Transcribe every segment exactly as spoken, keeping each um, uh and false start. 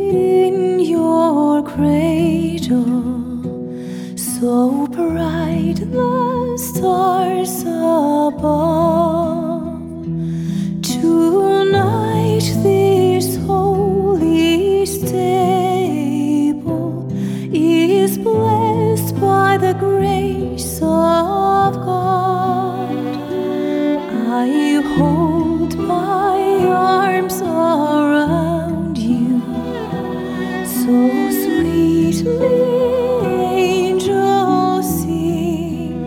in your cradle, so bright the stars above. Tonight this holy stable is blessed by the grace of God. I hold my arms around you, so sweetly angels sing,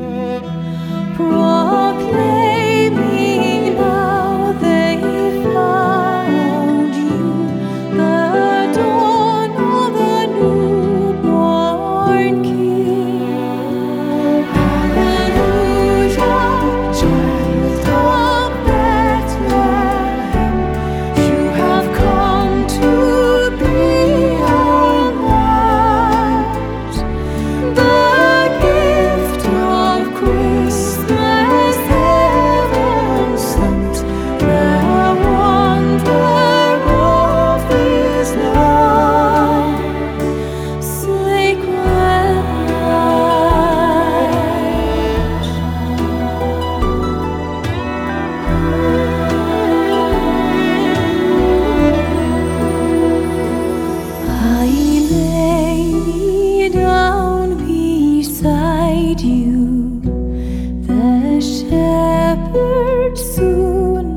proclaiming now they found you, the dawn of the newborn King. Hallelujah, child of Bethlehem, you have come to be our light. The gift of Christmas heaven sent, the wonder of His love, sacred night. I lay me down beside you, the shepherds soon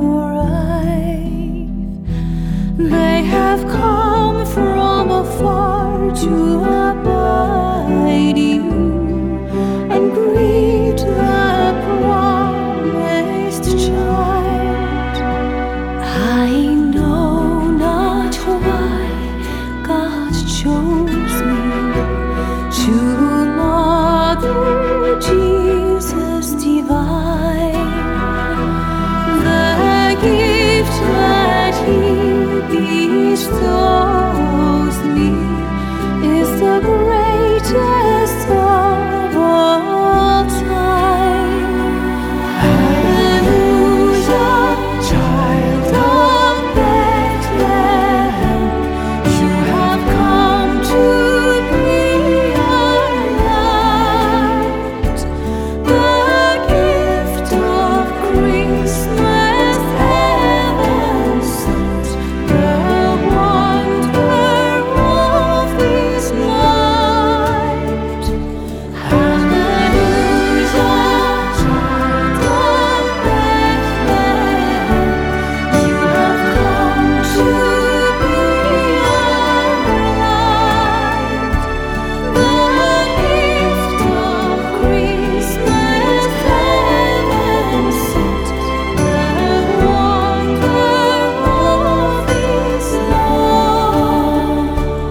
arrive. They have come from afar to abide you and greet the promised child. I know not why God chose me to mother Jesus divine. The gift that He bestows me is the greatest of all time. Hallelujah, child of Bethlehem, you have come to be our light. The gift of Christmas heaven sent, the wonder of His light. Hallelujah, child of Bethlehem, you have come to be our light. The gift of Christmas heaven sent, the wonder of His love,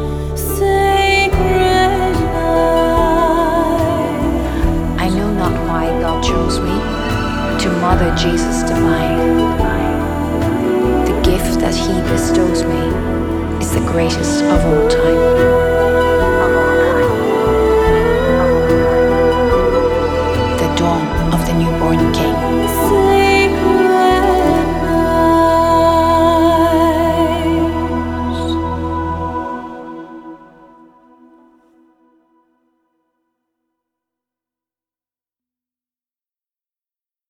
sacred night. I know not why God chose me to mother Jesus divine. The gift that He bestows me is the greatest of all time.